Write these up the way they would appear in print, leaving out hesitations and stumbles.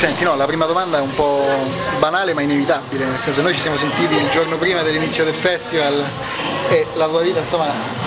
Senti, no, la prima domanda è un po' banale ma inevitabile, nel senso noi ci siamo sentiti il giorno prima dell'inizio del festival e la tua vita insomma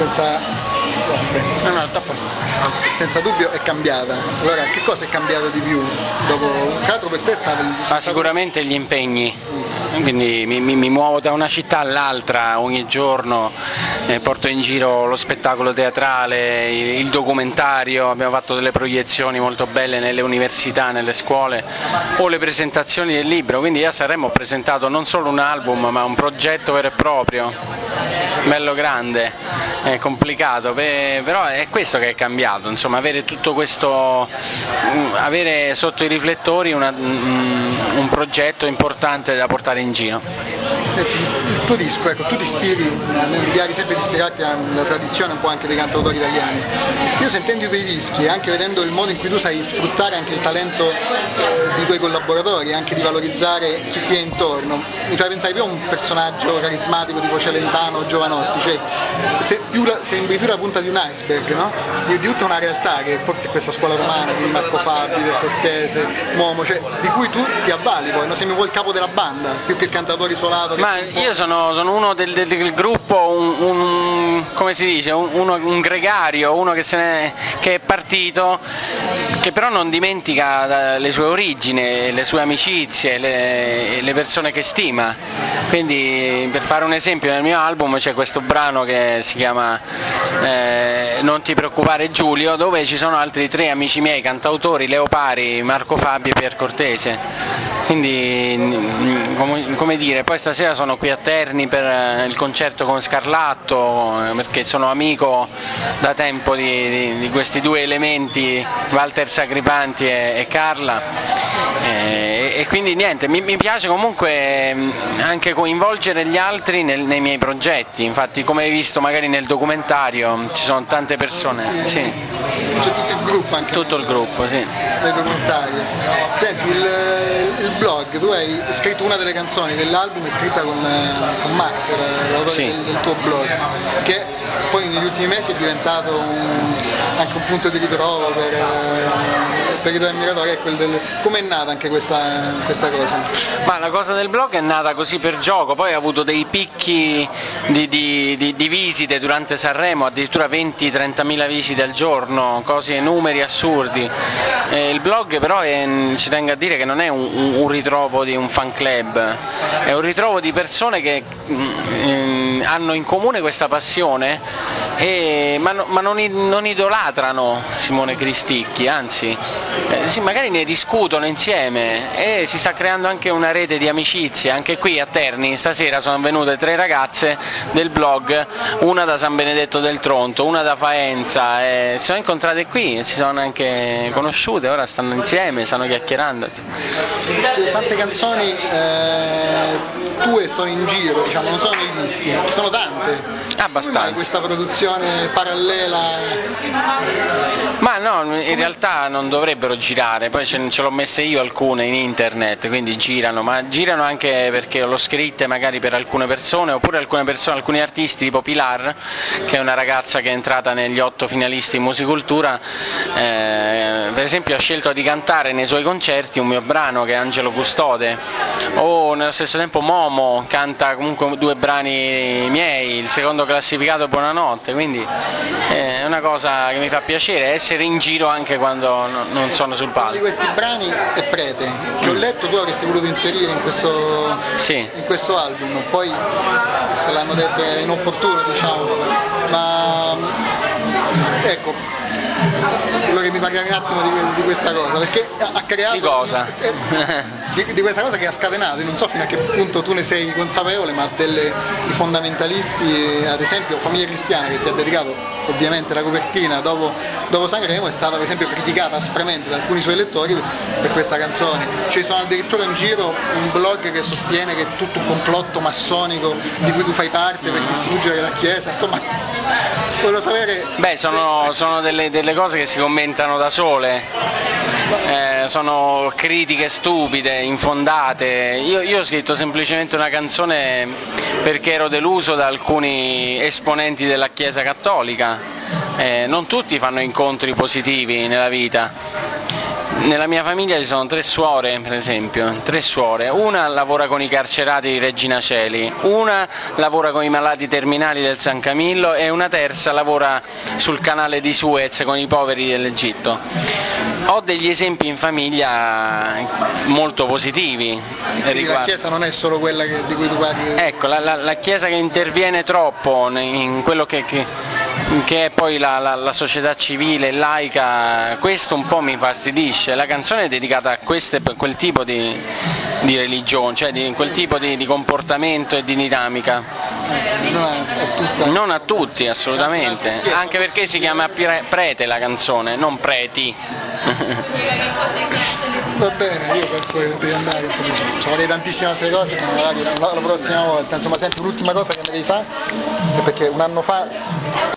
senza dubbio è cambiata. Allora che cosa è cambiato di più? Dopo un teatro per te è stato... Sicuramente gli impegni, quindi mi muovo da una città all'altra ogni giorno, porto in giro lo spettacolo teatrale, il documentario, abbiamo fatto delle proiezioni molto belle nelle università, nelle scuole, o le presentazioni del libro, quindi io a Sanremo ho presentato non solo un album ma un progetto vero e proprio, bello grande, complicato, però è questo che è cambiato, insomma, avere tutto questo, avere sotto i riflettori un progetto importante da portare in giro. Il tuo disco, ecco, tu ti ispiri, mi piace sempre di ispirarti alla tradizione un po' anche dei cantautori italiani. Io sentendo i tuoi dischi e anche vedendo il modo in cui tu sai sfruttare anche il talento di tuoi collaboratori, anche di valorizzare chi ti è intorno, mi fai pensare più a un personaggio carismatico tipo Celentano o Giovanotti, cioè sembri più la punta di un iceberg, no? Di tutta una realtà che forse è questa scuola romana di Marco Fabi, del Cortese, Momo, cioè di cui tu ti avvali poi, no? Sembri un po' il capo della banda, più che il cantautore isolato. Ma io sono uno del gruppo, come si dice, un gregario, uno che è partito, che però non dimentica le sue origini, le sue amicizie, le persone che stima. Quindi per fare un esempio nel mio album c'è questo brano che si chiama Non ti preoccupare Giulio, dove ci sono altri 3 amici miei cantautori, Leo Pari, Marco Fabi e Pier Cortese. Quindi come dire, poi stasera sono qui a Terni per il concerto con Scarlatto, perché sono amico da tempo di questi 2 elementi, Walter Sacripanti e Carla, e quindi niente, mi piace comunque anche coinvolgere gli altri nei miei progetti, infatti come hai visto magari nel documentario ci sono tante persone. Sì. C'è tutto il gruppo anche? Tutto il gruppo, sì. Nei documentari. Senti, il blog, tu hai scritto una delle canzoni dell'album, è scritta con Max, l'autore sì. del tuo blog, che poi negli ultimi mesi è diventato anche un punto di ritrovo per i tuoi ammiratori. Ecco, come è nata anche questa cosa? Ma la cosa del blog è nata così per gioco, poi ha avuto dei picchi di visite durante Sanremo, addirittura 20-30.000 visite al giorno, numeri assurdi. Il blog però ci tengo a dire che non è un ritrovo di un fan club, è un ritrovo di persone che hanno in comune questa passione, ma non idolatrano Simone Cristicchi, anzi sì, magari ne discutono insieme e si sta creando anche una rete di amicizie. Anche qui a Terni stasera sono venute 3 ragazze del blog, una da San Benedetto del Tronto, una da Faenza, si sono incontrate qui e si sono anche conosciute, ora stanno insieme, stanno chiacchierando. Tante canzoni tue sono in giro, diciamo, non sono nei dischi, sono tante. Abbastanza. Questa produzione parallela? Ma no, in realtà non dovrebbero girare, poi ce l'ho messe io alcune in internet, quindi girano, ma girano anche perché l'ho scritte magari per alcune persone, oppure alcuni artisti tipo Pilar, che è una ragazza che è entrata negli 8 finalisti in Musicultura, per esempio ha scelto di cantare nei suoi concerti un mio brano che è Angelo Custode, o nello stesso tempo Momo canta comunque 2 brani miei, il secondo classificato Buonanotte, quindi è una cosa che mi fa piacere essere in giro anche quando non sono sul palco. Di questi brani è Prete, che ho letto tu avresti voluto inserire in questo album, poi l'hanno detto è inopportuno, diciamo, ma ecco, quello che mi parli un attimo di questa cosa, perché ha creato di cosa? Di questa cosa che ha scatenato, io non so fino a che punto tu ne sei consapevole, ma i fondamentalisti, ad esempio Famiglia Cristiana, che ti ha dedicato ovviamente la copertina dopo Sanremo, è stata per esempio criticata aspramente da alcuni suoi lettori per questa canzone. Ci sono addirittura in giro un blog che sostiene che è tutto un complotto massonico di cui tu fai parte per distruggere la Chiesa, insomma, volevo sapere... Beh, sono delle cose che si commentano da sole. Sono critiche stupide, infondate. Io ho scritto semplicemente una canzone perché ero deluso da alcuni esponenti della Chiesa Cattolica. Non tutti fanno incontri positivi nella vita. Nella mia famiglia ci sono 3 suore, per esempio, 3 suore. Una lavora con i carcerati di Regina Coeli, una lavora con i malati terminali del San Camillo e una terza lavora sul canale di Suez con i poveri dell'Egitto. Ho degli esempi in famiglia molto positivi. Quindi la Chiesa non è solo quella di cui tu parli? Ecco, la Chiesa che interviene troppo in quello che è poi la società civile, laica, questo un po' mi fastidisce. La canzone è dedicata a quel tipo di religione, cioè di quel tipo di comportamento e di dinamica. Non a tutti, assolutamente, anche perché si chiama prete la canzone, non preti. Va bene, io penso che devi andare, insomma, ci avrei tantissime altre cose, ma la prossima volta. Insomma, senti, l'ultima cosa che mi devi fare è perché un anno fa